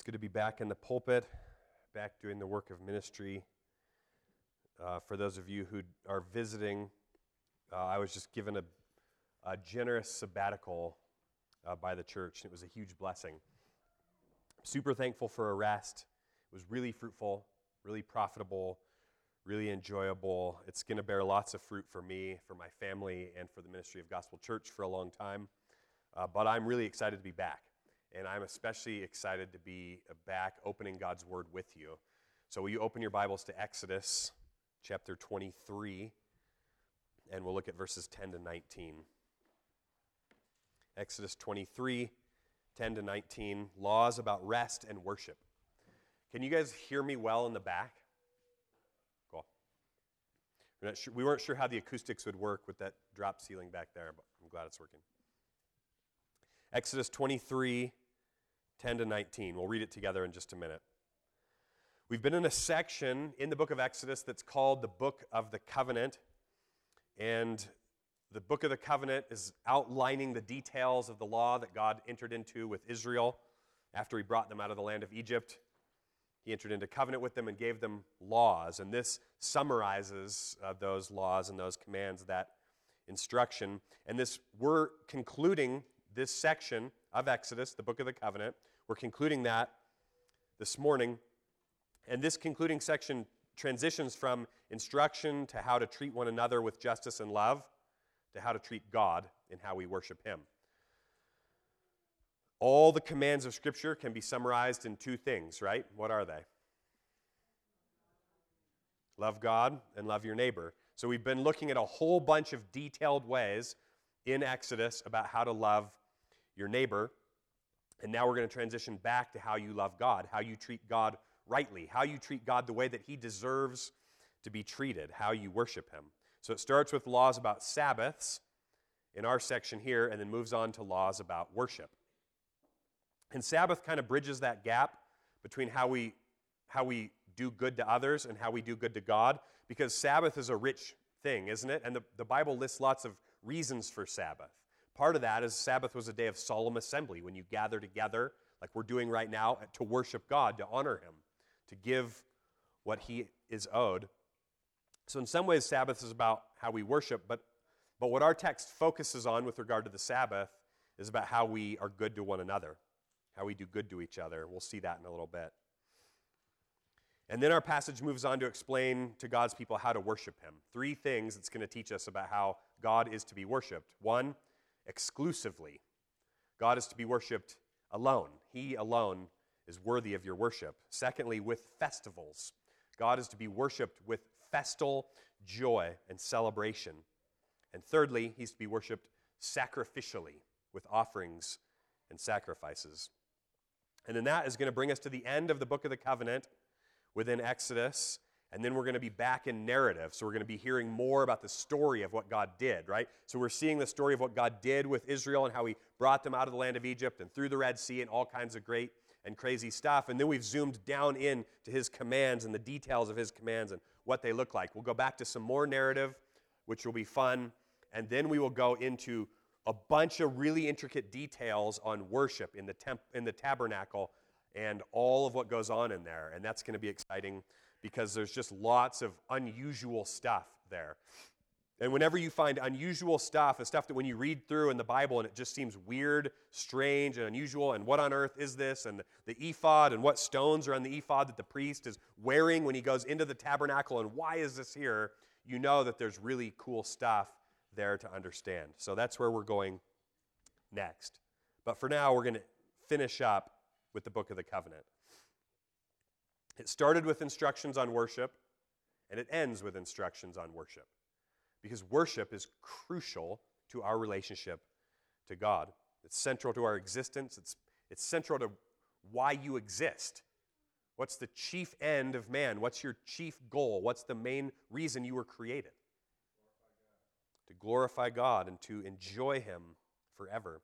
good to be back in the pulpit, back doing the work of ministry. For those of you who are visiting, I was just given a generous sabbatical by the church, and it was a huge blessing. Super thankful for a rest. It was really fruitful, really profitable, really enjoyable. It's going to bear lots of fruit for me, for my family, and for the ministry of Gospel Church for a long time. But I'm really excited to be back. And I'm especially excited to be back opening God's Word with you. So will you open your Bibles to Exodus chapter 23, and we'll look at verses 10 to 19. Exodus 23, 10 to 19, laws about rest and worship. Can you guys hear me well in the back? Cool. We weren't sure how the acoustics would work with that drop ceiling back there, but I'm glad it's working. Exodus 23, 10 to 19. We'll read it together in just a minute. We've been in a section in the book of Exodus that's called the Book of the Covenant. And the Book of the Covenant is outlining the details of the law that God entered into with Israel after he brought them out of the land of Egypt. He entered into covenant with them and gave them laws. And this summarizes those laws and those commands, that instruction. And we're concluding this section of Exodus, the Book of the Covenant. We're concluding that this morning. And this concluding section transitions from instruction to how to treat one another with justice and love to how to treat God and how we worship Him. All the commands of Scripture can be summarized in two things, right? What are they? Love God and love your neighbor. So we've been looking at a whole bunch of detailed ways in Exodus about how to love your neighbor. And now we're going to transition back to how you love God, how you treat God rightly, how you treat God the way that He deserves to be treated, how you worship Him. So it starts with laws about Sabbaths in our section here, and then moves on to laws about worship. And Sabbath kind of bridges that gap between how we do good to others and how we do good to God, because Sabbath is a rich thing, isn't it? And the Bible lists lots of reasons for Sabbath. Part of that is Sabbath was a day of solemn assembly, when you gather together, like we're doing right now, to worship God, to honor Him, to give what He is owed. So in some ways, Sabbath is about how we worship, but what our text focuses on with regard to the Sabbath is about how we are good to one another, how we do good to each other. We'll see that in a little bit. And then our passage moves on to explain to God's people how to worship Him. Three things it's going to teach us about how God is to be worshiped. One, exclusively. God is to be worshiped alone. He alone is worthy of your worship. Secondly, with festivals. God is to be worshiped with festal joy and celebration. And thirdly, He's to be worshiped sacrificially, with offerings and sacrifices. And then that is going to bring us to the end of the Book of the Covenant within Exodus, and then we're going to be back in narrative. So we're going to be hearing more about the story of what God did, right? So we're seeing the story of what God did with Israel and how He brought them out of the land of Egypt and through the Red Sea and all kinds of great and crazy stuff. And then we've zoomed down in to His commands and the details of His commands and what they look like. We'll go back to some more narrative, which will be fun, and then we will go into a bunch of really intricate details on worship in the tabernacle and all of what goes on in there. And that's going to be exciting because there's just lots of unusual stuff there. And whenever you find unusual stuff, the stuff that when you read through in the Bible and it just seems weird, strange, and unusual, and what on earth is this, and the ephod, and what stones are on the ephod that the priest is wearing when he goes into the tabernacle, and why is this here, you know that there's really cool stuff there to understand. So that's where we're going next. But for now, we're going to finish up with the Book of the Covenant. It started with instructions on worship, and it ends with instructions on worship. Because worship is crucial to our relationship to God. It's central to our existence. It's central to why you exist. What's the chief end of man? What's your chief goal? What's the main reason you were created? To glorify God and to enjoy Him forever.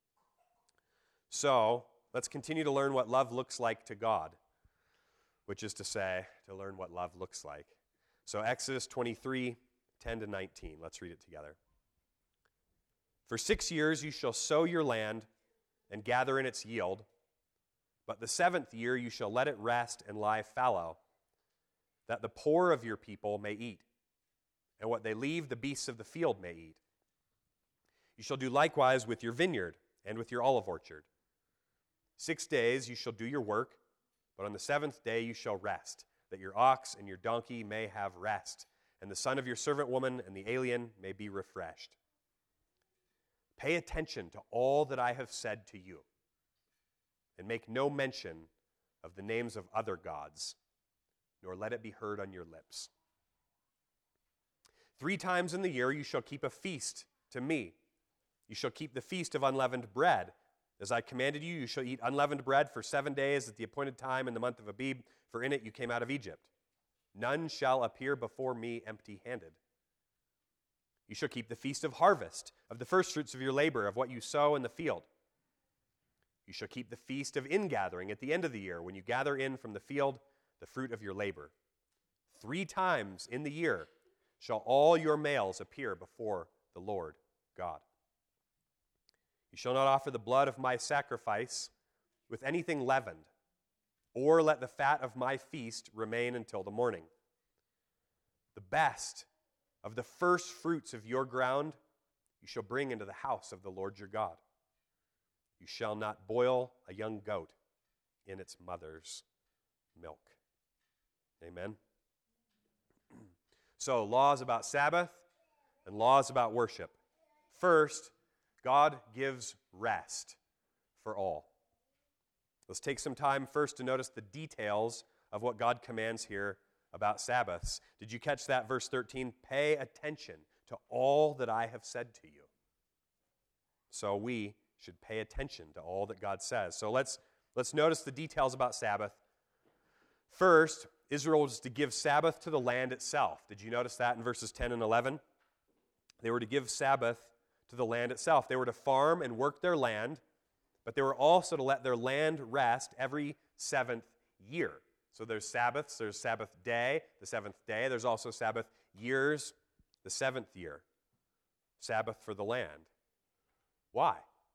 So, let's continue to learn what love looks like to God, which is to say, to learn what love looks like. So Exodus 23, 10 to 19. Let's read it together. For 6 years you shall sow your land and gather in its yield, But the 7th year you shall let it rest and lie fallow, that the poor of your people may eat, and what they leave the beasts of the field may eat. You shall do likewise with your vineyard and with your olive orchard. 6 days you shall do your work, but on the 7th day you shall rest, that your ox and your donkey may have rest, and the son of your servant woman and the alien may be refreshed. Pay attention to all that I have said to you, and make no mention of the names of other gods, nor let it be heard on your lips. 3 times in the year you shall keep a feast to me. You shall keep the feast of unleavened bread. As I commanded you, you shall eat unleavened bread for 7 days at the appointed time in the month of Abib, for in it you came out of Egypt. None shall appear before me empty-handed. You shall keep the feast of harvest, of the firstfruits of your labor, of what you sow in the field. You shall keep the feast of ingathering at the end of the year, when you gather in from the field the fruit of your labor. 3 times in the year shall all your males appear before the Lord God. You shall not offer the blood of my sacrifice with anything leavened, or let the fat of my feast remain until the morning. The best of the first fruits of your ground you shall bring into the house of the Lord your God. You shall not boil a young goat in its mother's milk. Amen. So, laws about Sabbath and laws about worship. First, God gives rest for all. Let's take some time first to notice the details of what God commands here about Sabbaths. Did you catch that? Verse 13, pay attention to all that I have said to you. So we should pay attention to all that God says. So let's notice the details about Sabbath. First, Israel was to give Sabbath to the land itself. Did you notice that in verses 10 and 11? They were to give Sabbath to the land itself. They were to farm and work their land, but they were also to let their land rest every 7th year. So there's Sabbaths, there's Sabbath day, the 7th day. There's also Sabbath years, the 7th year. Sabbath for the land. Why?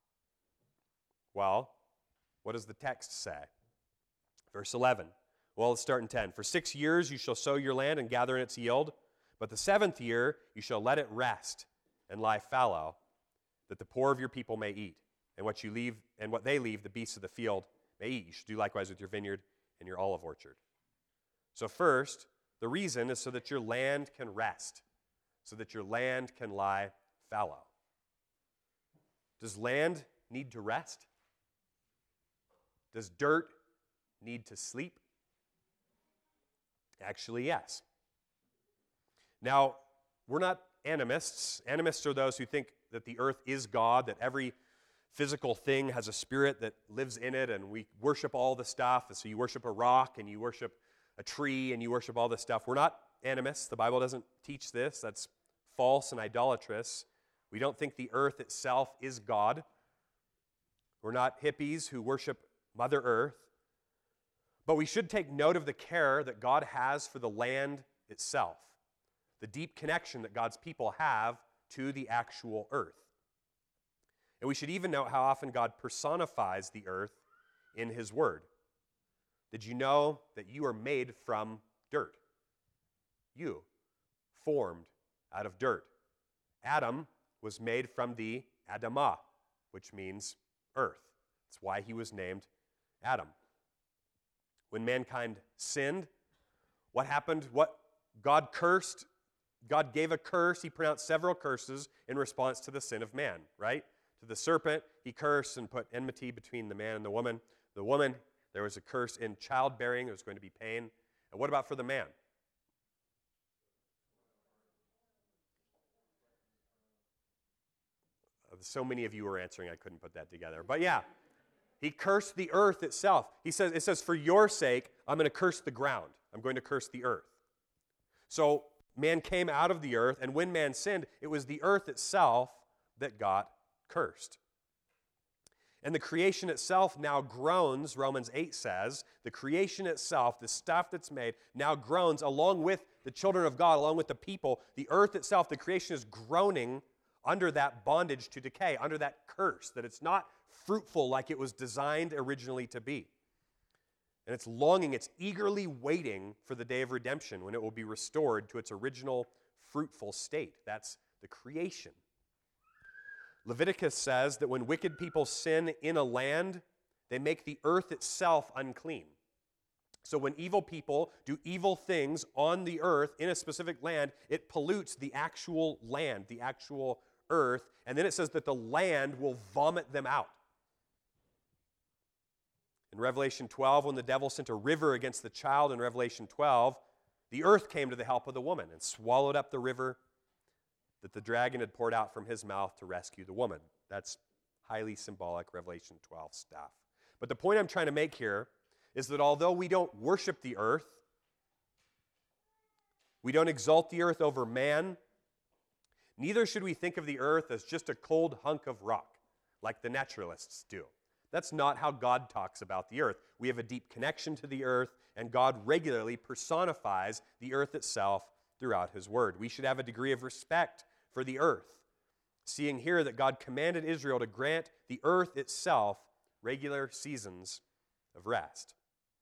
Well, what does the text say? Verse 11. Well, let's start in 10. For 6 years you shall sow your land and gather in its yield, but the 7th year you shall let it rest and lie fallow, that the poor of your people may eat, and what they leave, the beasts of the field may eat. You should do likewise with your vineyard and your olive orchard. So first, the reason is so that your land can rest, so that your land can lie fallow. Does land need to rest? Does dirt need to sleep? Actually, yes. Now, we're not animists. Animists are those who think that the earth is God, that every physical thing has a spirit that lives in it, and we worship all the stuff. So you worship a rock, and you worship a tree, and you worship all this stuff. We're not animists. The Bible doesn't teach this. That's false and idolatrous. We don't think the earth itself is God. We're not hippies who worship Mother Earth. But we should take note of the care that God has for the land itself, the deep connection that God's people have to the actual earth. And we should even note how often God personifies the earth in His Word. Did you know that you are made from dirt? You, formed out of dirt. Adam was made from the Adamah, which means earth. That's why he was named Adam. When mankind sinned, what happened? What God cursed? God gave a curse. He pronounced several curses in response to the sin of man, right? To the serpent, He cursed and put enmity between the man and the woman. The woman, there was a curse in childbearing. There was going to be pain. And what about for the man? So many of you were answering, I couldn't put that together. But yeah, He cursed the earth itself. It says, for your sake, I'm going to curse the ground. I'm going to curse the earth. So man came out of the earth, and when man sinned, it was the earth itself that got cursed. And the creation itself now groans, Romans 8 says. The creation itself, the stuff that's made, now groans along with the children of God, along with the people. The earth itself, the creation is groaning under that bondage to decay, under that curse, that it's not fruitful like it was designed originally to be. And it's longing, it's eagerly waiting for the day of redemption when it will be restored to its original fruitful state. That's the creation. Leviticus says that when wicked people sin in a land, they make the earth itself unclean. So when evil people do evil things on the earth in a specific land, it pollutes the actual land, the actual earth, and then it says that the land will vomit them out. In Revelation 12, when the devil sent a river against the child in Revelation 12, the earth came to the help of the woman and swallowed up the river that the dragon had poured out from his mouth to rescue the woman. That's highly symbolic Revelation 12 stuff. But the point I'm trying to make here is that although we don't worship the earth, we don't exalt the earth over man, neither should we think of the earth as just a cold hunk of rock, like the naturalists do. That's not how God talks about the earth. We have a deep connection to the earth, and God regularly personifies the earth itself throughout his word. We should have a degree of respect for the earth, seeing here that God commanded Israel to grant the earth itself regular seasons of rest.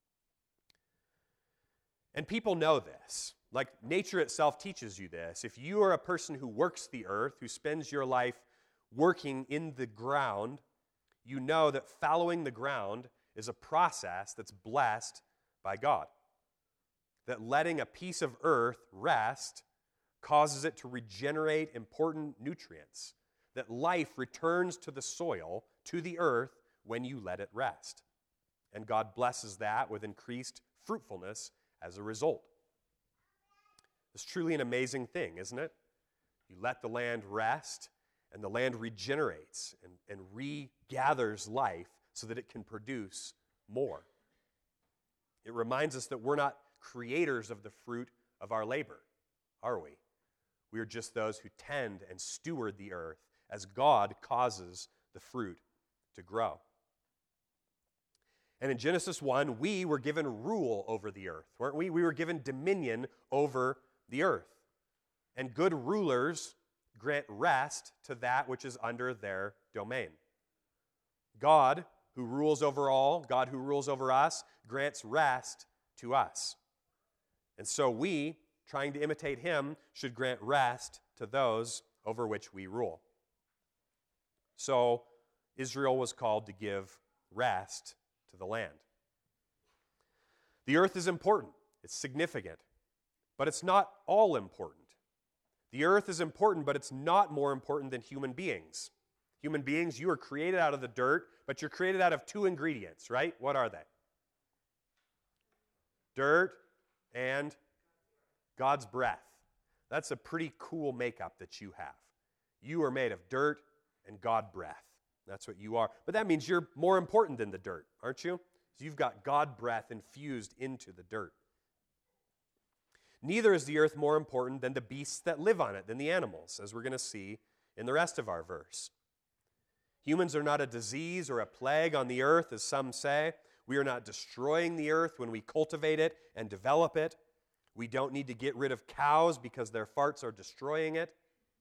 And people know this. Like nature itself teaches you this. If you are a person who works the earth, who spends your life working in the ground, you know that fallowing the ground is a process that's blessed by God. That letting a piece of earth rest causes it to regenerate important nutrients. That life returns to the soil, to the earth, when you let it rest. And God blesses that with increased fruitfulness as a result. It's truly an amazing thing, isn't it? You let the land rest, and the land regenerates and regathers life so that it can produce more. It reminds us that we're not creators of the fruit of our labor, are we? We are just those who tend and steward the earth as God causes the fruit to grow. And in Genesis 1, we were given rule over the earth, weren't we? We were given dominion over the earth. And good rulers grant rest to that which is under their domain. God, who rules over all, God who rules over us, grants rest to us. And so we, trying to imitate him, should grant rest to those over which we rule. So Israel was called to give rest to the land. The earth is important. It's significant. But it's not all important. The earth is important, but it's not more important than human beings. Human beings, you are created out of the dirt, but you're created out of two ingredients, right? What are they? Dirt and God's breath. That's a pretty cool makeup that you have. You are made of dirt and God breath. That's what you are. But that means you're more important than the dirt, aren't you? So you've got God breath infused into the dirt. Neither is the earth more important than the beasts that live on it, than the animals, as we're going to see in the rest of our verse. Humans are not a disease or a plague on the earth, as some say. We are not destroying the earth when we cultivate it and develop it. We don't need to get rid of cows because their farts are destroying it.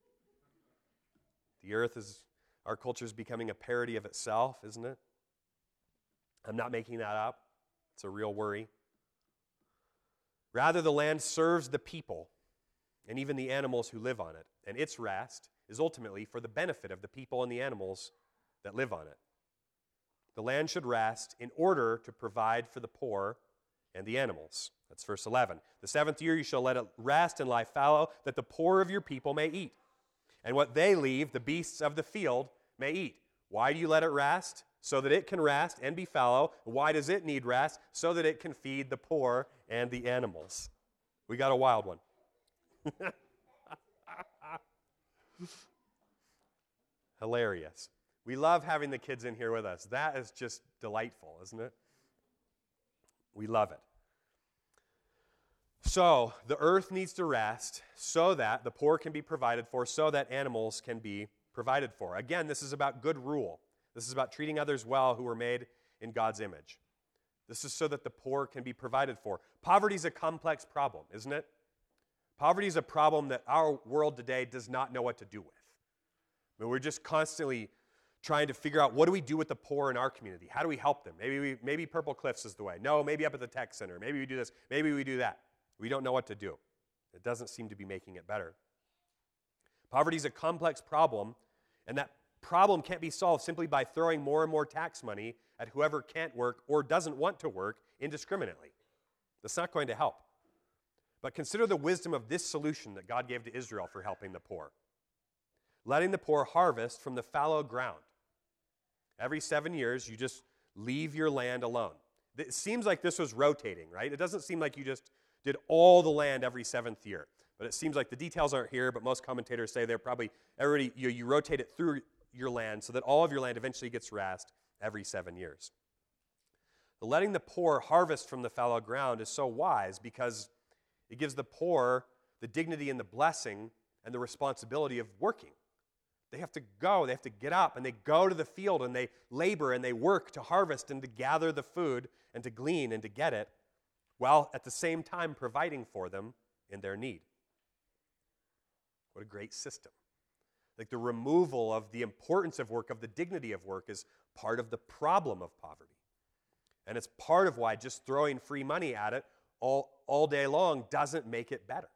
The earth is, our culture is becoming a parody of itself, isn't it? I'm not making that up. It's a real worry. Rather, the land serves the people and even the animals who live on it, and its rest is ultimately for the benefit of the people and the animals that live on it. The land should rest in order to provide for the poor and the animals. That's verse 11. The 7th year you shall let it rest and lie fallow, that the poor of your people may eat. And what they leave, the beasts of the field may eat. Why do you let it rest? So that it can rest and be fallow. Why does it need rest? So that it can feed the poor and the animals. We got a wild one. Hilarious. We love having the kids in here with us. That is just delightful, isn't it? We love it. So, the earth needs to rest so that the poor can be provided for, so that animals can be provided for. Again, this is about good rule. This is about treating others well who were made in God's image. This is so that the poor can be provided for. Poverty is a complex problem, isn't it? Poverty is a problem that our world today does not know what to do with. I mean, we're just constantly trying to figure out what do we do with the poor in our community? How do we help them? Maybe Purple Cliffs is the way. No, maybe up at the tech center. Maybe we do this. Maybe we do that. We don't know what to do. It doesn't seem to be making it better. Poverty is a complex problem, and that problem can't be solved simply by throwing more and more tax money at whoever can't work or doesn't want to work indiscriminately. That's not going to help. But consider the wisdom of this solution that God gave to Israel for helping the poor. Letting the poor harvest from the fallow ground. Every 7 years, you just leave your land alone. It seems like this was rotating, right? It doesn't seem like you just did all the land every 7th year. But it seems like the details aren't here, but most commentators say they're probably, you rotate it through your land so that all of your land eventually gets rest every 7 years. The letting the poor harvest from the fallow ground is so wise because it gives the poor the dignity and the blessing and the responsibility of working. They have to go, they have to get up, and they go to the field, and they labor, and they work to harvest and to gather the food and to glean and to get it, while at the same time providing for them in their need. What a great system. Like the removal of the importance of work, of the dignity of work, is part of the problem of poverty. And it's part of why just throwing free money at it all day long doesn't make it better.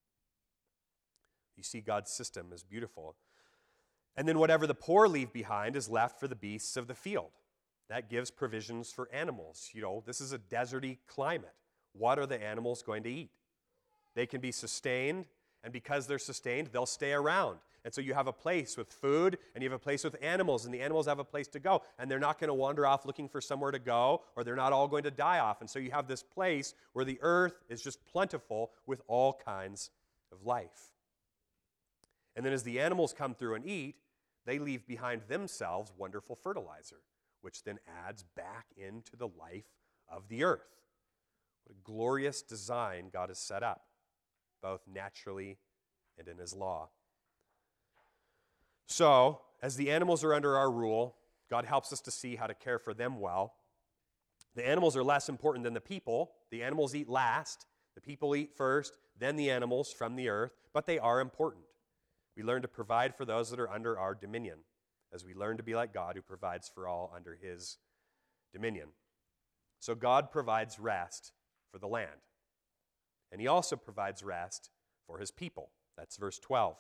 You see, God's system is beautiful. And then whatever the poor leave behind is left for the beasts of the field. That gives provisions for animals. This is a deserty climate. What are the animals going to eat? They can be sustained, and because they're sustained, they'll stay around. And so you have a place with food, and you have a place with animals, and the animals have a place to go. And they're not going to wander off looking for somewhere to go, or they're not all going to die off. And so you have this place where the earth is just plentiful with all kinds of life. And then as the animals come through and eat, they leave behind themselves wonderful fertilizer, which then adds back into the life of the earth. What a glorious design God has set up, both naturally and in his law. So, as the animals are under our rule, God helps us to see how to care for them well. The animals are less important than the people. The animals eat last. The people eat first, then the animals from the earth, but they are important. We learn to provide for those that are under our dominion, as we learn to be like God who provides for all under his dominion. So God provides rest for the land. And he also provides rest for his people. That's verse 12.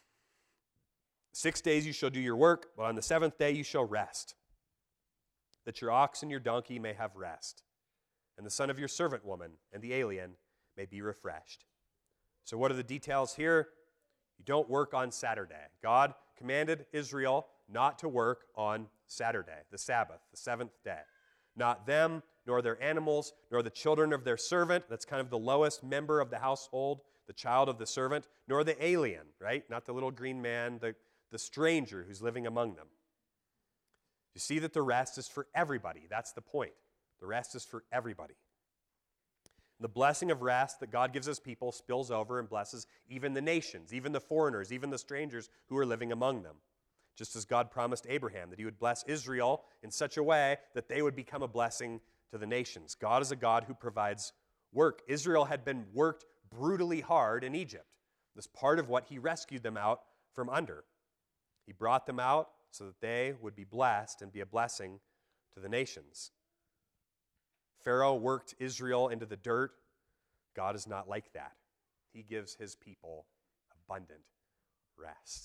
6 days you shall do your work, but on the 7th day you shall rest, that your ox and your donkey may have rest, and the son of your servant woman and the alien may be refreshed. So what are the details here? You don't work on Saturday. God commanded Israel not to work on Saturday, the Sabbath, the 7th day. Not them, nor their animals, nor the children of their servant. That's kind of the lowest member of the household, the child of the servant, nor the alien, right? Not the little green man, the stranger who's living among them. You see that the rest is for everybody. That's the point. The rest is for everybody. The blessing of rest that God gives his people spills over and blesses even the nations, even the foreigners, even the strangers who are living among them. Just as God promised Abraham that he would bless Israel in such a way that they would become a blessing to the nations. God is a God who provides work. Israel had been worked brutally hard in Egypt. This part of what he rescued them out from under. He brought them out so that they would be blessed and be a blessing to the nations. Pharaoh worked Israel into the dirt. God is not like that. He gives his people abundant rest.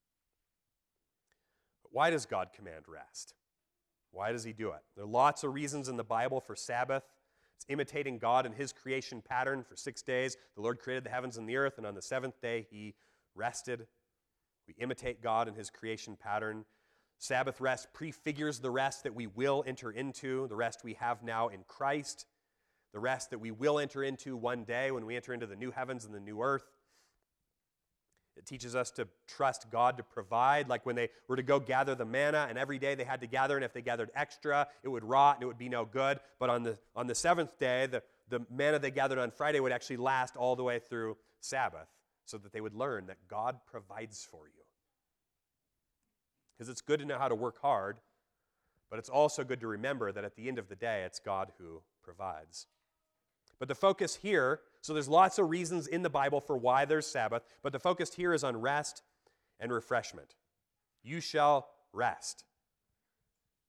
But why does God command rest? Why does he do it? There are lots of reasons in the Bible for Sabbath. It's imitating God and his creation pattern. For 6 days, the Lord created the heavens and the earth, and on the 7th day, he rested. We imitate God and his creation pattern. Sabbath rest prefigures the rest that we will enter into, the rest we have now in Christ, the rest that we will enter into one day when we enter into the new heavens and the new earth. It teaches us to trust God to provide, like when they were to go gather the manna, and every day they had to gather, and if they gathered extra, it would rot and it would be no good. But on the 7th day, the manna they gathered on Friday would actually last all the way through Sabbath, so that they would learn that God provides for you. Because it's good to know how to work hard, but it's also good to remember that at the end of the day, it's God who provides. But the focus here, so there's lots of reasons in the Bible for why there's Sabbath, but the focus here is on rest and refreshment. You shall rest.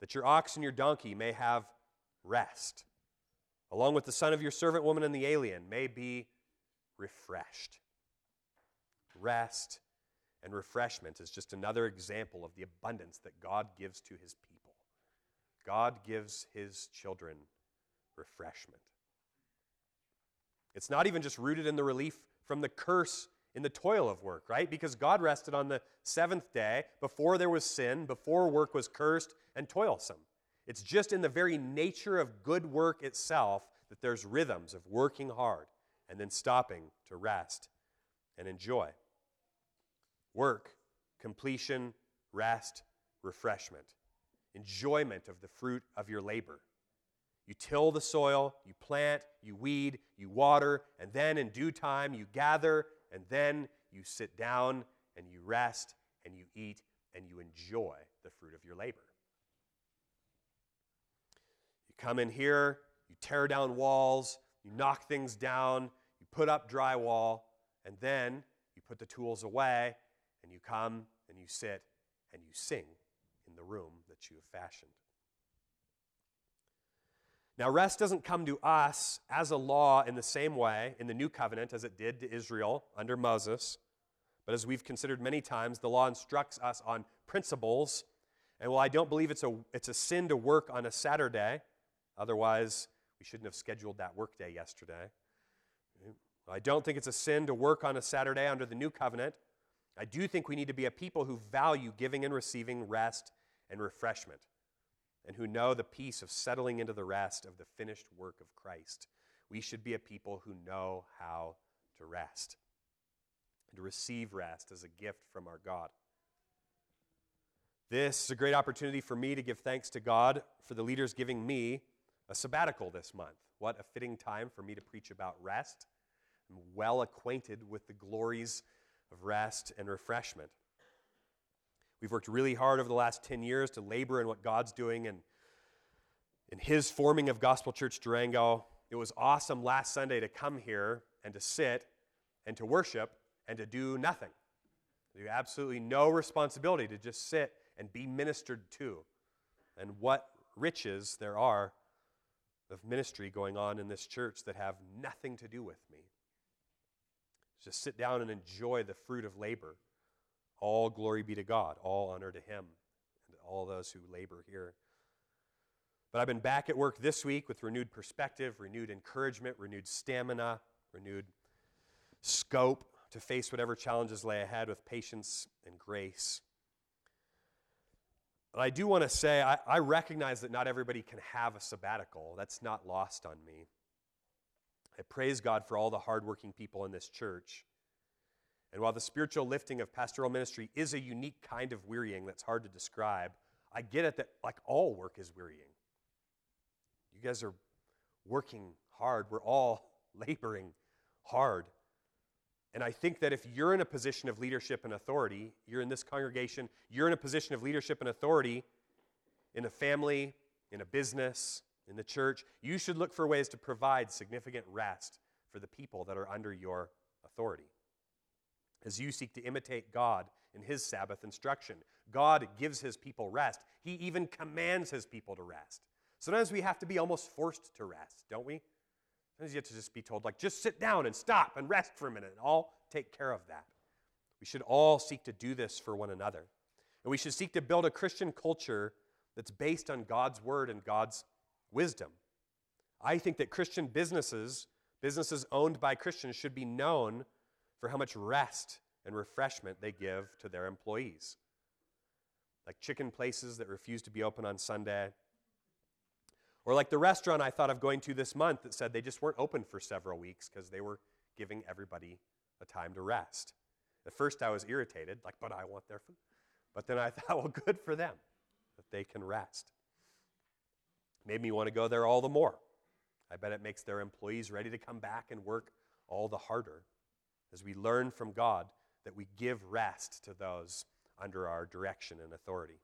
that your ox and your donkey may have rest, along with the son of your servant woman and the alien may be refreshed. Rest and refreshment is just another example of the abundance that God gives to his people. God gives his children refreshment. It's not even just rooted in the relief from the curse in the toil of work, right? Because God rested on the seventh day before there was sin, before work was cursed and toilsome. It's just in the very nature of good work itself that there's rhythms of working hard and then stopping to rest and enjoy. Work, completion, rest, refreshment. Enjoyment of the fruit of your labor. You till the soil, you plant, you weed, you water, and then in due time you gather, and then you sit down and you rest and you eat and you enjoy the fruit of your labor. You come in here, you tear down walls, you knock things down, you put up drywall, and then you put the tools away and you come and you sit and you sing in the room that you have fashioned. Now, rest doesn't come to us as a law in the same way in the New Covenant as it did to Israel under Moses. But as we've considered many times, the law instructs us on principles. And while I don't believe it's a sin to work on a Saturday, otherwise we shouldn't have scheduled that work day yesterday. I don't think it's a sin to work on a Saturday under the New Covenant. I do think we need to be a people who value giving and receiving rest and refreshment, and who know the peace of settling into the rest of the finished work of Christ. We should be a people who know how to rest and to receive rest as a gift from our God. This is a great opportunity for me to give thanks to God for the leaders giving me a sabbatical this month. What a fitting time for me to preach about rest. I'm well acquainted with the glories of rest and refreshment. We've worked really hard over the last 10 years to labor in what God's doing in his forming of Gospel Church Durango. It was awesome last Sunday to come here and to sit and to worship and to do nothing. You have absolutely no responsibility to just sit and be ministered to. And what riches there are of ministry going on in this church that have nothing to do with me. Just sit down and enjoy the fruit of labor. All glory be to God, all honor to him, and all those who labor here. But I've been back at work this week with renewed perspective, renewed encouragement, renewed stamina, renewed scope to face whatever challenges lay ahead with patience and grace. But I do want to say, I recognize that not everybody can have a sabbatical. That's not lost on me. I praise God for all the hardworking people in this church. And while the spiritual lifting of pastoral ministry is a unique kind of wearying that's hard to describe, I get it that like all work is wearying. You guys are working hard. We're all laboring hard. And I think that if you're in a position of leadership and authority, you're in this congregation, you're in a position of leadership and authority in a family, in a business, in the church, you should look for ways to provide significant rest for the people that are under your authority. As you seek to imitate God in his Sabbath instruction, God gives his people rest. He even commands his people to rest. Sometimes we have to be almost forced to rest, don't we? Sometimes you have to just be told, like, just sit down and stop and rest for a minute, and I'll take care of that. We should all seek to do this for one another. And we should seek to build a Christian culture that's based on God's word and God's wisdom. I think that Christian businesses owned by Christians, should be known for how much rest and refreshment they give to their employees. Like chicken places that refuse to be open on Sunday. Or like the restaurant I thought of going to this month that said they just weren't open for several weeks because they were giving everybody a time to rest. At first I was irritated, like, but I want their food. But then I thought, well, good for them that they can rest. Made me want to go there all the more. I bet it makes their employees ready to come back and work all the harder as we learn from God that we give rest to those under our direction and authority.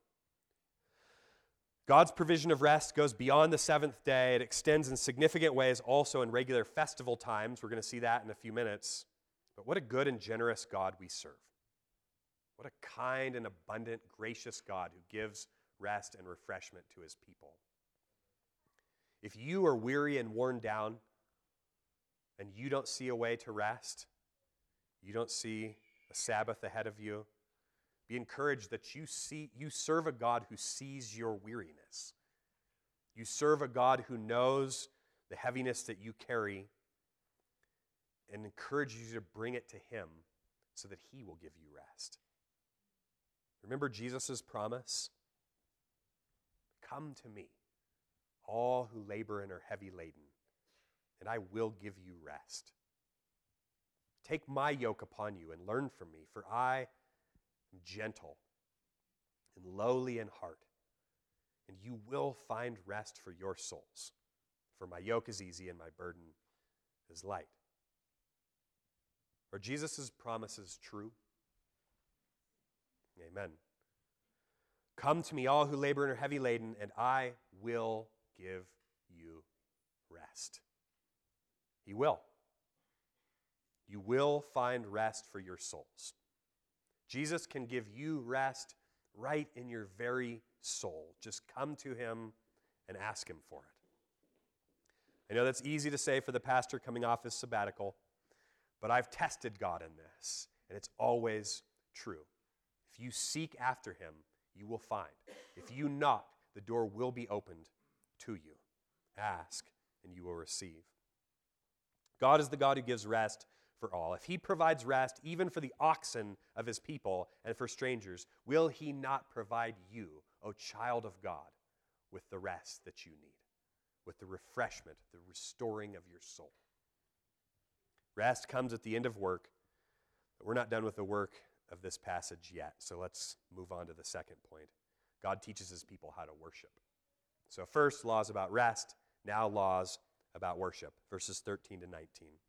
God's provision of rest goes beyond the seventh day. It extends in significant ways also in regular festival times. We're going to see that in a few minutes. But what a good and generous God we serve. What a kind and abundant, gracious God who gives rest and refreshment to his people. If you are weary and worn down and you don't see a way to rest, you don't see a Sabbath ahead of you, be encouraged that you serve a God who sees your weariness. You serve a God who knows the heaviness that you carry and encourages you to bring it to him so that he will give you rest. Remember Jesus' promise? Come to me, all who labor and are heavy laden, and I will give you rest. Take my yoke upon you and learn from me, for I am gentle and lowly in heart, and you will find rest for your souls. For my yoke is easy and my burden is light. Are Jesus' promises true? Amen. Come to me, all who labor and are heavy laden, and I will give you rest. He will. You will find rest for your souls. Jesus can give you rest right in your very soul. Just come to him and ask him for it. I know that's easy to say for the pastor coming off his sabbatical, but I've tested God in this, and it's always true. If you seek after him, you will find. If you knock, the door will be opened to you. Ask, and you will receive. God is the God who gives rest for all. If he provides rest even for the oxen of his people and for strangers, will he not provide you, O child of God, with the rest that you need, with the refreshment, the restoring of your soul? Rest comes at the end of work, but we're not done with the work of this passage yet. So let's move on to the second point. God teaches his people how to worship. So first, laws about rest, now laws about worship, verses 13 to 19.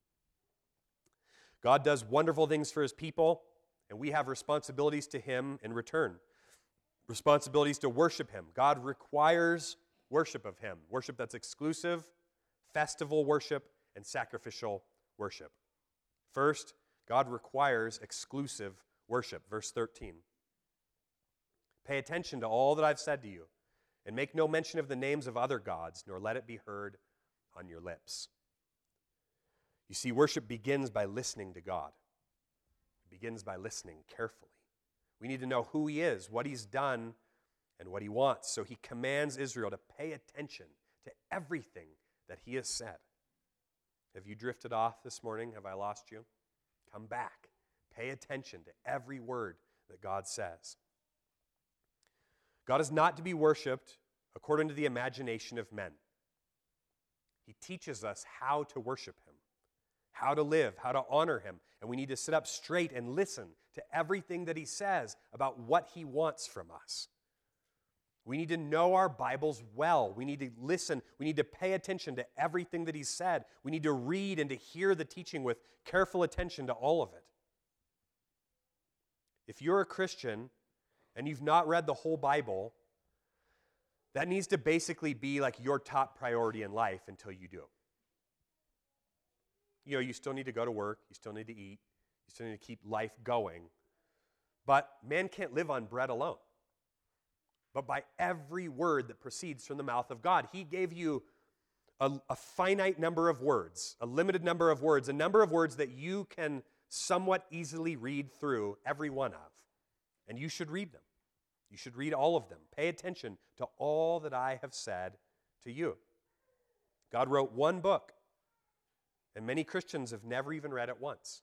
God does wonderful things for his people, and we have responsibilities to him in return. Responsibilities to worship him. God requires worship of him. Worship that's exclusive, festival worship, and sacrificial worship. First, God requires exclusive worship. Verse 13. Pay attention to all that I've said to you, and make no mention of the names of other gods, nor let it be heard on your lips. You see, worship begins by listening to God. It begins by listening carefully. We need to know who he is, what he's done, and what he wants. So he commands Israel to pay attention to everything that he has said. Have you drifted off this morning? Have I lost you? Come back. Pay attention to every word that God says. God is not to be worshiped according to the imagination of men. He teaches us how to worship him, how to live, how to honor him. And we need to sit up straight and listen to everything that he says about what he wants from us. We need to know our Bibles well. We need to listen. We need to pay attention to everything that he said. We need to read and to hear the teaching with careful attention to all of it. If you're a Christian and you've not read the whole Bible, that needs to basically be like your top priority in life until you do. You know, you still need to go to work, you still need to eat, you still need to keep life going. But man can't live on bread alone, but by every word that proceeds from the mouth of God. He gave you a finite number of words, a limited number of words, a number of words that you can somewhat easily read through every one of. And you should read them. You should read all of them. Pay attention to all that I have said to you. God wrote one book, and many Christians have never even read it once.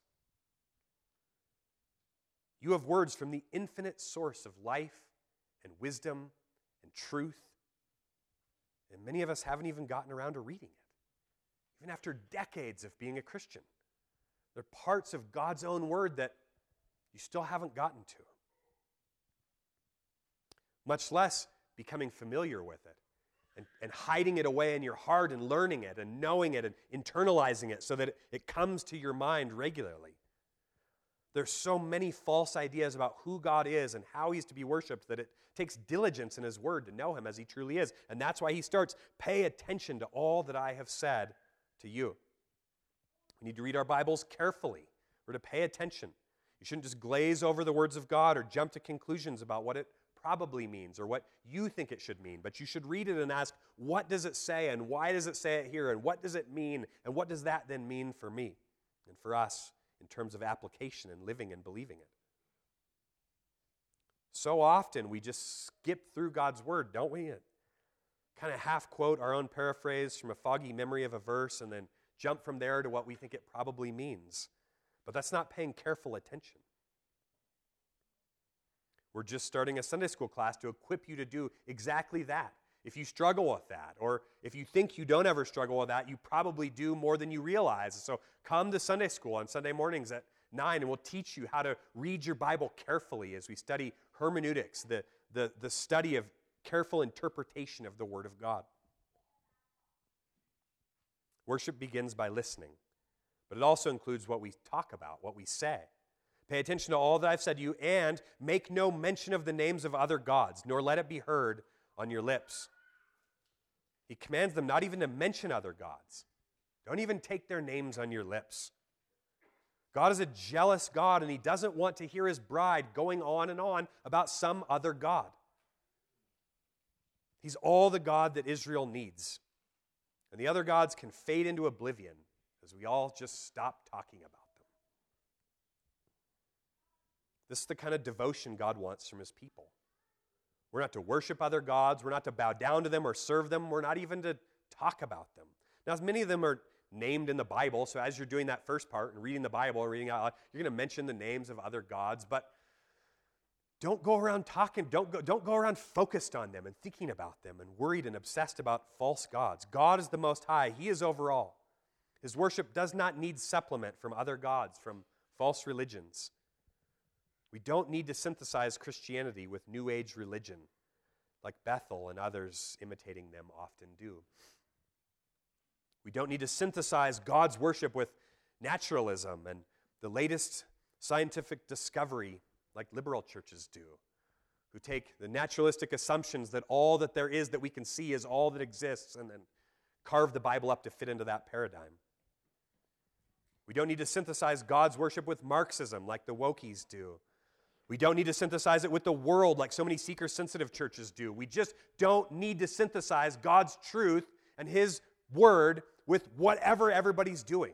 You have words from the infinite source of life and wisdom and truth, and many of us haven't even gotten around to reading it. Even after decades of being a Christian, there are parts of God's own word that you still haven't gotten to, much less becoming familiar with it and hiding it away in your heart and learning it and knowing it and internalizing it so that it comes to your mind regularly. There's so many false ideas about who God is and how he's to be worshiped that it takes diligence in his word to know him as he truly is. And that's why he starts, pay attention to all that I have said to you. We need to read our Bibles carefully. We're to pay attention. You shouldn't just glaze over the words of God or jump to conclusions about what it probably means or what you think it should mean, but you should read it and ask, what does it say and why does it say it here and what does it mean and what does that then mean for me and for us in terms of application and living and believing it? So often we just skip through God's word, don't we? And kind of half quote our own paraphrase from a foggy memory of a verse and then jump from there to what we think it probably means. But that's not paying careful attention. We're just starting a Sunday school class to equip you to do exactly that. If you struggle with that, or if you think you don't ever struggle with that, you probably do more than you realize. So come to Sunday school on Sunday mornings at 9, and we'll teach you how to read your Bible carefully as we study hermeneutics, the study of careful interpretation of the Word of God. Worship begins by listening, but it also includes what we talk about, what we say. Pay attention to all that I've said to you, and make no mention of the names of other gods, nor let it be heard on your lips. He commands them not even to mention other gods. Don't even take their names on your lips. God is a jealous God, and he doesn't want to hear his bride going on and on about some other god. He's all the God that Israel needs. And the other gods can fade into oblivion as we all just stop talking about them. This is the kind of devotion God wants from his people. We're not to worship other gods. We're not to bow down to them or serve them. We're not even to talk about them. Now, as many of them are named in the Bible, so as you're doing that first part and reading the Bible and reading out loud, you're going to mention the names of other gods, but don't go around talking, don't go around focused on them and thinking about them and worried and obsessed about false gods. God is the Most High. He is over all. His worship does not need supplement from other gods, from false religions. We don't need to synthesize Christianity with New Age religion, like Bethel and others imitating them often do. We don't need to synthesize God's worship with naturalism and the latest scientific discovery like liberal churches do, who take the naturalistic assumptions that all that there is that we can see is all that exists and then carve the Bible up to fit into that paradigm. We don't need to synthesize God's worship with Marxism like the wokies do. We don't need to synthesize it with the world like so many seeker-sensitive churches do. We just don't need to synthesize God's truth and his word with whatever everybody's doing.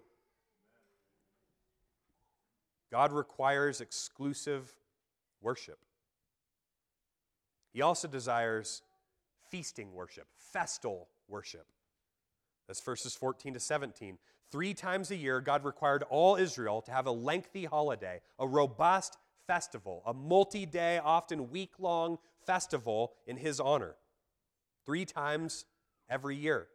God requires exclusive worship. He also desires feasting worship, festal worship. That's verses 14 to 17. 3 times a year, God required all Israel to have a lengthy holiday, a robust festival, a multi-day, often week-long festival in his honor. 3 times every year.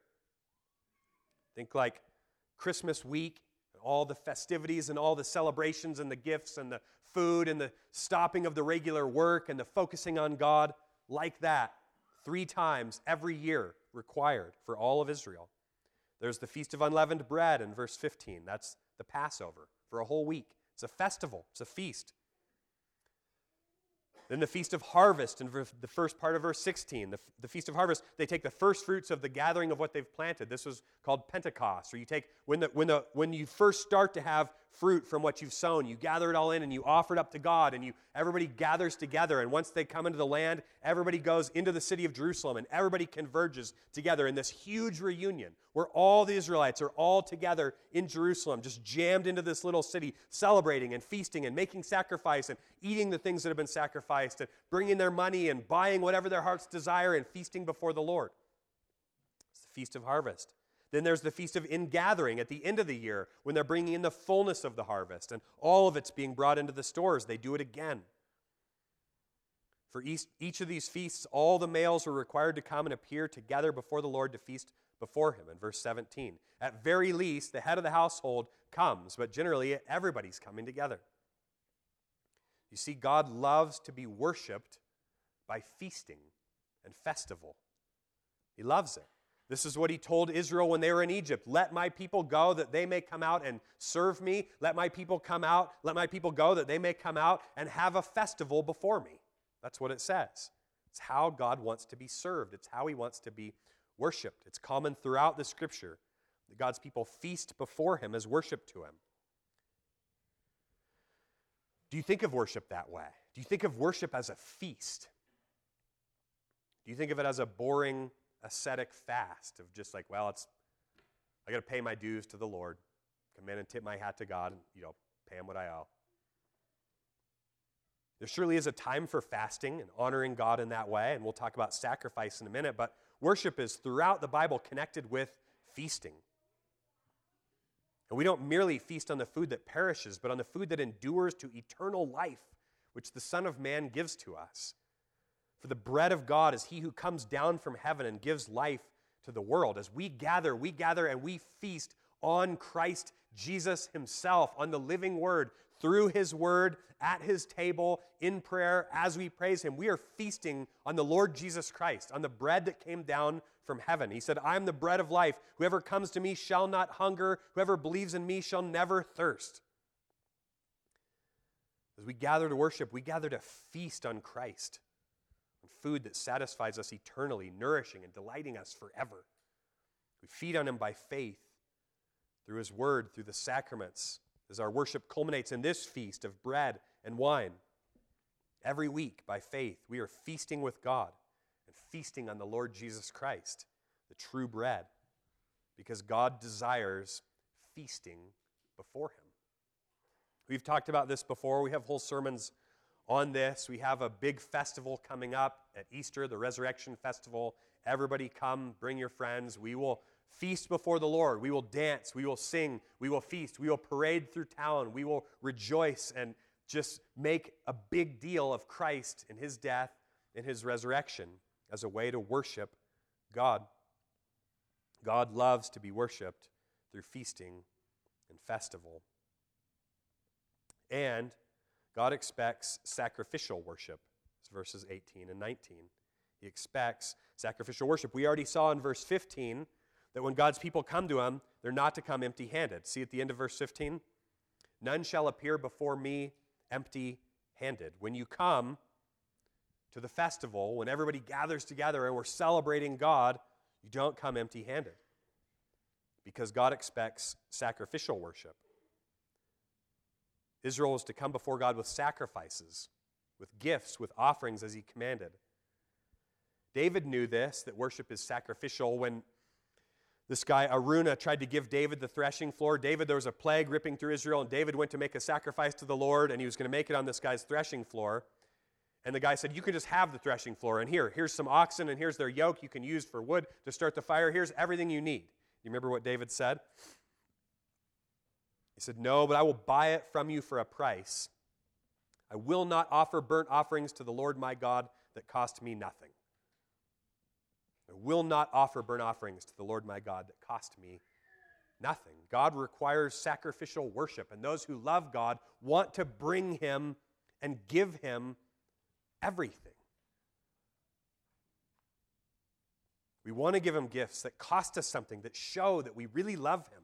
Think like Christmas week, and all the festivities and all the celebrations and the gifts and the food and the stopping of the regular work and the focusing on God, like that. 3 times every year required for all of Israel. There's the Feast of Unleavened Bread in verse 15. That's the Passover for a whole week. It's a festival. It's a feast. Then the Feast of Harvest in the first part of verse 16. The Feast of Harvest, they take the first fruits of the gathering of what they've planted. This was called Pentecost. Or you take, when you first start to have fruit from what you've sown, you gather it all in and you offer it up to God, and everybody gathers together. And once they come into the land, everybody goes into the city of Jerusalem, and everybody converges together in this huge reunion where all the Israelites are all together in Jerusalem, just jammed into this little city, celebrating and feasting and making sacrifice and eating the things that have been sacrificed and bringing their money and buying whatever their hearts desire and feasting before the Lord. It's the Feast of Harvest. Then there's the Feast of Ingathering at the end of the year when they're bringing in the fullness of the harvest and all of it's being brought into the stores. They do it again. For each of these feasts, all the males were required to come and appear together before the Lord to feast before him in verse 17. At very least, the head of the household comes, but generally everybody's coming together. You see, God loves to be worshiped by feasting and festival. He loves it. This is what he told Israel when they were in Egypt. Let my people go that they may come out and serve me. Let my people come out. Let my people go that they may come out and have a festival before me. That's what it says. It's how God wants to be served. It's how he wants to be worshiped. It's common throughout the Scripture that God's people feast before him as worship to him. Do you think of worship that way? Do you think of worship as a feast? Do you think of it as a boring, ascetic fast of just like, well, I got to pay my dues to the Lord, come in and tip my hat to God, and, pay him what I owe? There surely is a time for fasting and honoring God in that way, and we'll talk about sacrifice in a minute, but worship is throughout the Bible connected with feasting. And we don't merely feast on the food that perishes, but on the food that endures to eternal life, which the Son of Man gives to us. For the bread of God is he who comes down from heaven and gives life to the world. As we gather and we feast on Christ Jesus himself, on the living word, through his word, at his table, in prayer, as we praise him. We are feasting on the Lord Jesus Christ, on the bread that came down from heaven. He said, I am the bread of life. Whoever comes to me shall not hunger. Whoever believes in me shall never thirst. As we gather to worship, we gather to feast on Christ, on food that satisfies us eternally, nourishing and delighting us forever. We feed on him by faith, through his word, through the sacraments, as our worship culminates in this feast of bread and wine. Every week, by faith, we are feasting with God and feasting on the Lord Jesus Christ, the true bread, because God desires feasting before him. We've talked about this before. We have whole sermons on this. We have a big festival coming up at Easter, the Resurrection Festival. Everybody come, bring your friends. We will feast before the Lord. We will dance. We will sing. We will feast. We will parade through town. We will rejoice and just make a big deal of Christ and his death and his resurrection as a way to worship God. God loves to be worshiped through feasting and festival. And God expects sacrificial worship. It's verses 18 and 19. He expects sacrificial worship. We already saw in verse 15 that when God's people come to him, they're not to come empty-handed. See at the end of verse 15? None shall appear before me empty-handed. When you come to the festival, when everybody gathers together and we're celebrating God, you don't come empty-handed, because God expects sacrificial worship. Israel was to come before God with sacrifices, with gifts, with offerings as he commanded. David knew this, that worship is sacrificial. When this guy Araunah tried to give David the threshing floor, there was a plague ripping through Israel, and David went to make a sacrifice to the Lord, and he was going to make it on this guy's threshing floor. And the guy said, you can just have the threshing floor, and here's some oxen, and here's their yoke you can use for wood to start the fire. Here's everything you need. You remember what David said? He said, no, but I will buy it from you for a price. I will not offer burnt offerings to the Lord my God that cost me nothing. I will not offer burnt offerings to the Lord my God that cost me nothing. God requires sacrificial worship, and those who love God want to bring him and give him everything. We want to give him gifts that cost us something, that show that we really love him.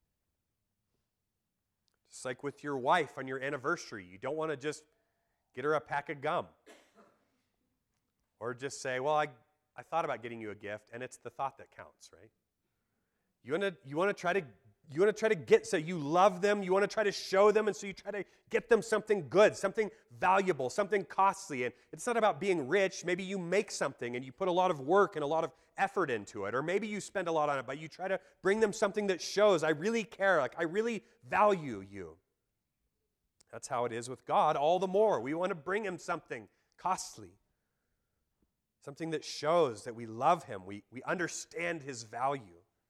Just like with your wife on your anniversary, you don't want to just get her a pack of gum. Or just say, well, I thought about getting you a gift, and it's the thought that counts, right? You want to try to get, so you love them, you want to try to show them, and so you try to get them something good, something valuable, something costly. And it's not about being rich. Maybe you make something and you put a lot of work and a lot of effort into it, or maybe you spend a lot on it, but you try to bring them something that shows, I really care, like I really value you. That's how it is with God. All the more, we want to bring him something costly, something that shows that we love him, we understand his value.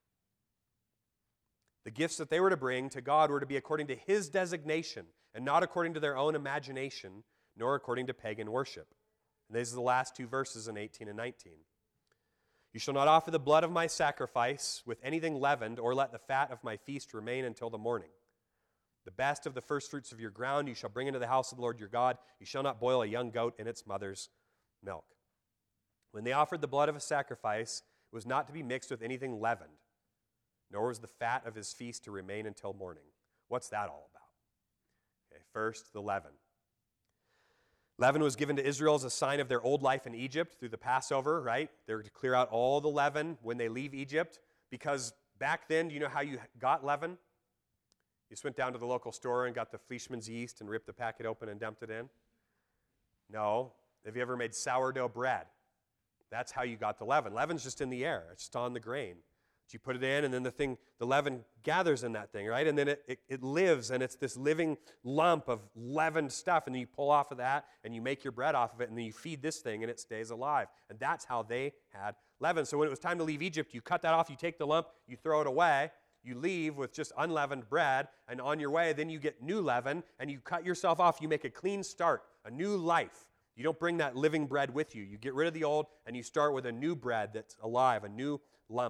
The gifts that they were to bring to God were to be according to his designation and not according to their own imagination, nor according to pagan worship. And these are the last two verses in 18 and 19. You shall not offer the blood of my sacrifice with anything leavened, or let the fat of my feast remain until the morning. The best of the first fruits of your ground you shall bring into the house of the Lord your God. You shall not boil a young goat in its mother's milk. When they offered the blood of a sacrifice, it was not to be mixed with anything leavened, nor was the fat of his feast to remain until morning. What's that all about? Okay, first, the leaven. Leaven was given to Israel as a sign of their old life in Egypt through the Passover, right? They were to clear out all the leaven when they leave Egypt, because back then, do you know how you got leaven? You just went down to the local store and got the Fleischmann's yeast and ripped the packet open and dumped it in? No. Have you ever made sourdough bread? That's how you got the leaven. Leaven's just in the air. It's just on the grain. So you put it in, and then the leaven gathers in that thing, right? And then it lives, and it's this living lump of leavened stuff, and then you pull off of that, and you make your bread off of it, and then you feed this thing, and it stays alive. And that's how they had leaven. So when it was time to leave Egypt, you cut that off, you take the lump, you throw it away, you leave with just unleavened bread, and on your way, then you get new leaven, and you cut yourself off. You make a clean start, a new life. You don't bring that living bread with you. You get rid of the old, and you start with a new bread that's alive, a new lump.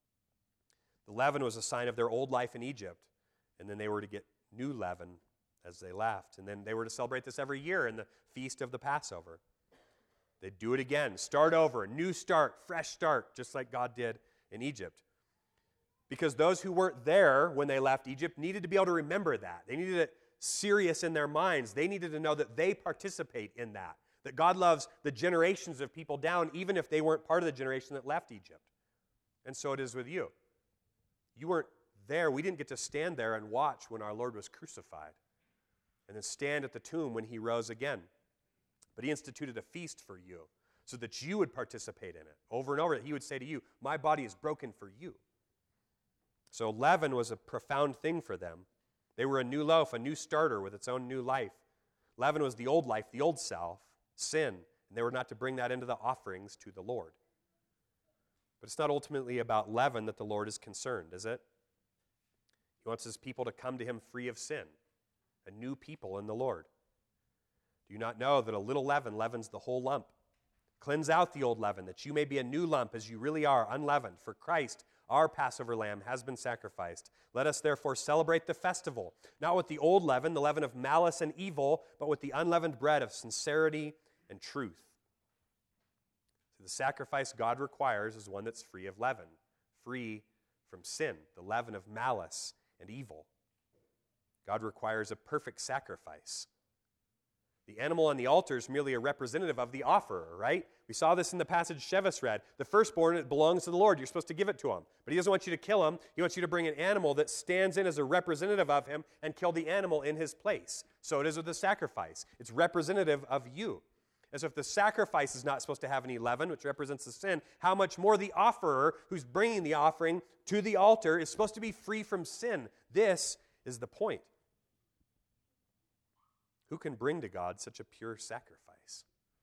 The leaven was a sign of their old life in Egypt, and then they were to get new leaven as they left. And then they were to celebrate this every year in the feast of the Passover. They'd do it again, start over, new start, fresh start, just like God did in Egypt. Because those who weren't there when they left Egypt needed to be able to remember that. They needed it serious in their minds. They needed to know that they participate in that God loves the generations of people down, even if they weren't part of the generation that left Egypt. And so it is with you. You weren't there. We didn't get to stand there and watch when our Lord was crucified and then stand at the tomb when he rose again. But he instituted a feast for you so that you would participate in it. Over and over, he would say to you, my body is broken for you. So leaven was a profound thing for them. They were a new loaf, a new starter with its own new life. Leaven was the old life, the old self, sin, and they were not to bring that into the offerings to the Lord. But it's not ultimately about leaven that the Lord is concerned, is it? He wants his people to come to him free of sin, a new people in the Lord. Do you not know that a little leaven leavens the whole lump? Cleanse out the old leaven, that you may be a new lump as you really are, unleavened. For Christ, our Passover lamb, has been sacrificed. Let us therefore celebrate the festival, not with the old leaven, the leaven of malice and evil, but with the unleavened bread of sincerity and truth. The sacrifice God requires is one that's free of leaven, free from sin, the leaven of malice and evil. God requires a perfect sacrifice. The animal on the altar is merely a representative of the offerer, right? We saw this in the passage Shevis read. The firstborn, it belongs to the Lord. You're supposed to give it to him. But he doesn't want you to kill him. He wants you to bring an animal that stands in as a representative of him and kill the animal in his place. So it is with the sacrifice. It's representative of you. And so if the sacrifice is not supposed to have any leaven, which represents the sin, how much more the offerer who's bringing the offering to the altar is supposed to be free from sin. This is the point. Who can bring to God such a pure sacrifice?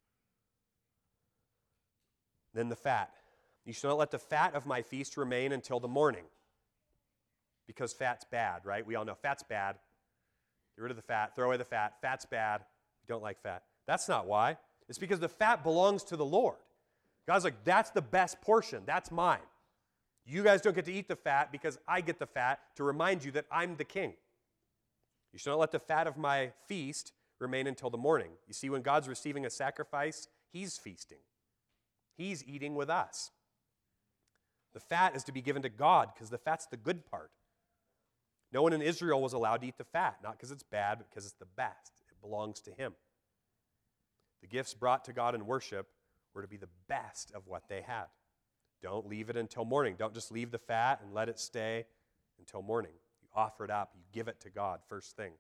Then the fat. You shall not let the fat of my feast remain until the morning. Because fat's bad, right? We all know fat's bad. Get rid of the fat, throw away the fat. Fat's bad. We don't like fat. That's not why. It's because the fat belongs to the Lord. God's like, that's the best portion. That's mine. You guys don't get to eat the fat because I get the fat to remind you that I'm the king. You shall not let the fat of my feast remain until the morning. You see, when God's receiving a sacrifice, he's feasting. He's eating with us. The fat is to be given to God because the fat's the good part. No one in Israel was allowed to eat the fat, not because it's bad, but because it's the best. It belongs to him. The gifts brought to God in worship were to be the best of what they had. Don't leave it until morning. Don't just leave the fat and let it stay until morning. You offer it up. You give it to God first thing.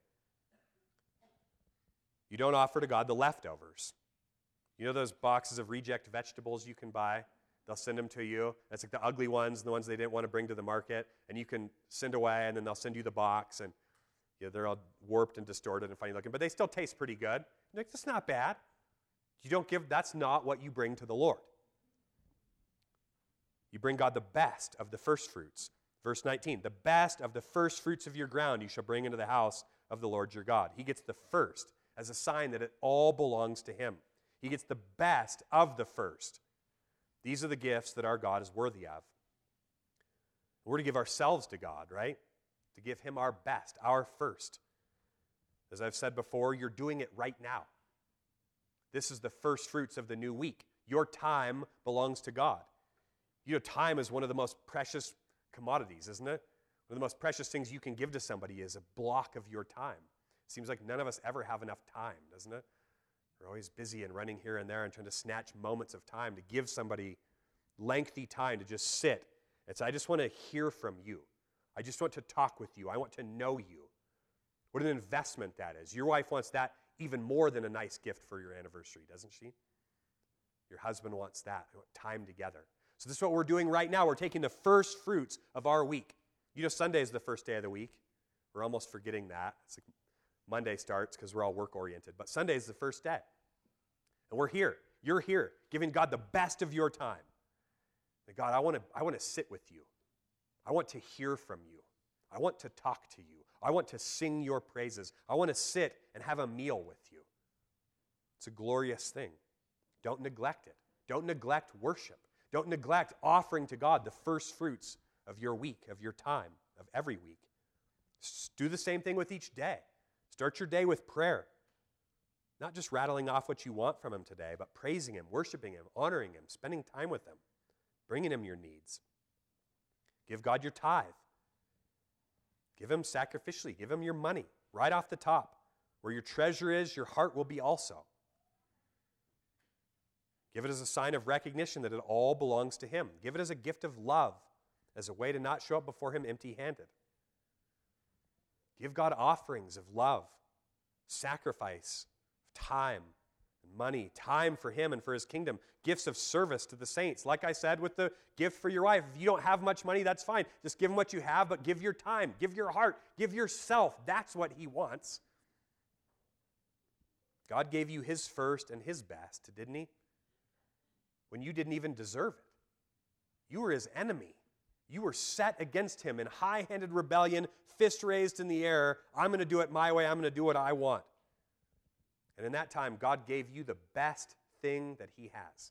You don't offer to God the leftovers. You know those boxes of reject vegetables you can buy? They'll send them to you. That's like the ugly ones, the ones they didn't want to bring to the market. And you can send away, and then they'll send you the box. And they're all warped and distorted and funny looking. But they still taste pretty good. You're like, that's not bad. You don't give, that's not what you bring to the Lord. You bring God the best of the first fruits. Verse 19, the best of the first fruits of your ground you shall bring into the house of the Lord your God. He gets the first as a sign that it all belongs to him. He gets the best of the first. These are the gifts that our God is worthy of. We're to give ourselves to God, right? To give him our best, our first. As I've said before, you're doing it right now. This is the first fruits of the new week. Your time belongs to God. You know, time is one of the most precious commodities, isn't it? One of the most precious things you can give to somebody is a block of your time. It seems like none of us ever have enough time, doesn't it? We're always busy and running here and there and trying to snatch moments of time to give somebody lengthy time to just sit and say, I just want to hear from you. I just want to talk with you. I want to know you. What an investment that is. Your wife wants that even more than a nice gift for your anniversary, doesn't she? Your husband wants that. They want time together. So this is what we're doing right now. We're taking the first fruits of our week. You know, Sunday is the first day of the week. We're almost forgetting that. It's like Monday starts because we're all work-oriented. But Sunday is the first day. And we're here. You're here, giving God the best of your time. And God, I want to sit with you. I want to hear from you. I want to talk to you. I want to sing your praises. I want to sit and have a meal with you. It's a glorious thing. Don't neglect it. Don't neglect worship. Don't neglect offering to God the first fruits of your week, of your time, of every week. Do the same thing with each day. Start your day with prayer. Not just rattling off what you want from him today, but praising him, worshiping him, honoring him, spending time with him, bringing him your needs. Give God your tithe. Give him sacrificially. Give him your money right off the top. Where your treasure is, your heart will be also. Give it as a sign of recognition that it all belongs to him. Give it as a gift of love, as a way to not show up before him empty-handed. Give God offerings of love, sacrifice, time, and money, time for him and for his kingdom, gifts of service to the saints. Like I said with the gift for your wife, if you don't have much money, that's fine. Just give him what you have, but give your time, give your heart, give yourself. That's what he wants. God gave you his first and his best, didn't he? When you didn't even deserve it. You were his enemy. You were set against him in high-handed rebellion, fist raised in the air. I'm going to do it my way. I'm going to do what I want. And in that time, God gave you the best thing that he has.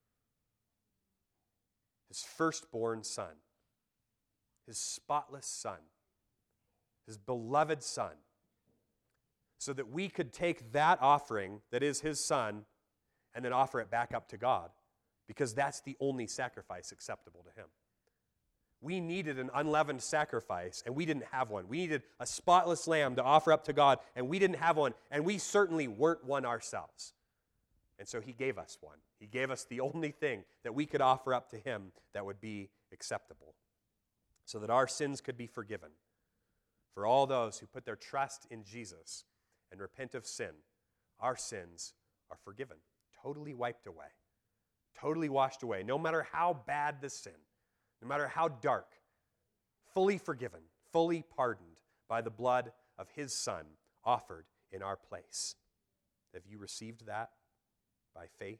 His firstborn son. His spotless son. His beloved son. So that we could take that offering that is his son and then offer it back up to God. Because that's the only sacrifice acceptable to him. We needed an unleavened sacrifice, and we didn't have one. We needed a spotless lamb to offer up to God, and we didn't have one, and we certainly weren't one ourselves. And so he gave us one. He gave us the only thing that we could offer up to him that would be acceptable, so that our sins could be forgiven. For all those who put their trust in Jesus and repent of sin, our sins are forgiven, totally wiped away. Totally washed away, no matter how bad the sin, no matter how dark, fully forgiven, fully pardoned by the blood of his son offered in our place. Have you received that by faith?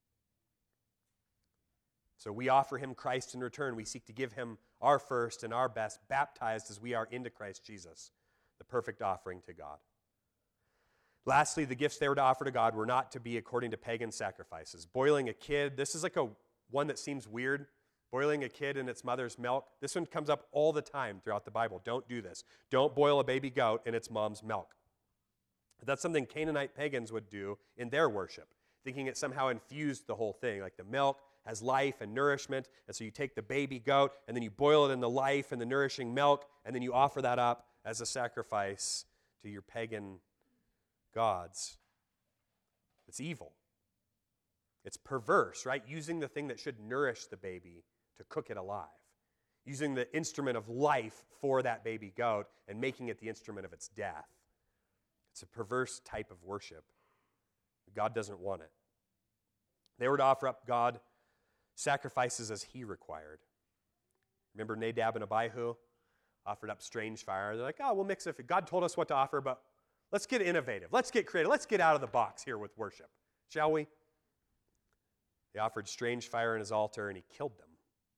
So we offer him Christ in return. We seek to give him our first and our best, baptized as we are into Christ Jesus, the perfect offering to God. Lastly, the gifts they were to offer to God were not to be according to pagan sacrifices. Boiling a kid, this is like one that seems weird. Boiling a kid in its mother's milk. This one comes up all the time throughout the Bible. Don't do this. Don't boil a baby goat in its mom's milk. That's something Canaanite pagans would do in their worship, thinking it somehow infused the whole thing. Like the milk has life and nourishment, and so you take the baby goat, and then you boil it in the life and the nourishing milk, and then you offer that up as a sacrifice to your pagan gods. It's evil. It's perverse, right? Using the thing that should nourish the baby to cook it alive. Using the instrument of life for that baby goat and making it the instrument of its death. It's a perverse type of worship. God doesn't want it. They were to offer up God sacrifices as he required. Remember Nadab and Abihu offered up strange fire. They're like, oh, we'll mix it. God told us what to offer, but let's get innovative. Let's get creative. Let's get out of the box here with worship, shall we? They offered strange fire in his altar, and he killed them.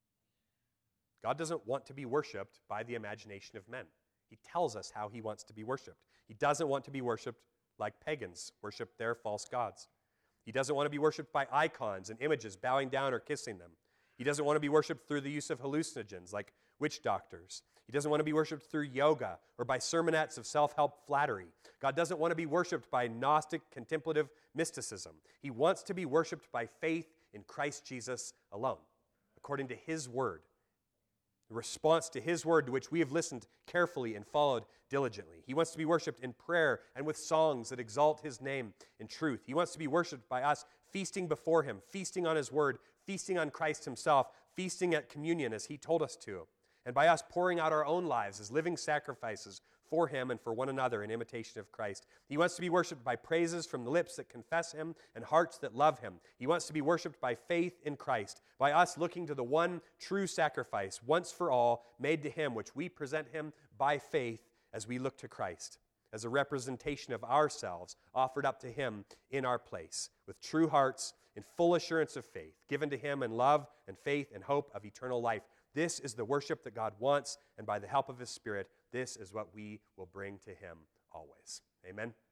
God doesn't want to be worshipped by the imagination of men. He tells us how he wants to be worshipped. He doesn't want to be worshipped like pagans worship their false gods. He doesn't want to be worshipped by icons and images, bowing down or kissing them. He doesn't want to be worshipped through the use of hallucinogens like witch doctors. He doesn't want to be worshipped through yoga or by sermonettes of self-help flattery. God doesn't want to be worshipped by Gnostic contemplative mysticism. He wants to be worshipped by faith in Christ Jesus alone, according to his word. The response to his word, to which we have listened carefully and followed diligently. He wants to be worshipped in prayer and with songs that exalt his name in truth. He wants to be worshipped by us, feasting before him, feasting on his word, feasting on Christ himself, feasting at communion as he told us to. and by us pouring out our own lives as living sacrifices for him and for one another in imitation of Christ. He wants to be worshiped by praises from the lips that confess him and hearts that love him. He wants to be worshiped by faith in Christ, by us looking to the one true sacrifice, once for all, made to him, which we present him by faith as we look to Christ, as a representation of ourselves offered up to him in our place, with true hearts in full assurance of faith, given to him in love and faith and hope of eternal life. This is the worship that God wants, and by the help of his Spirit, this is what we will bring to him always. Amen.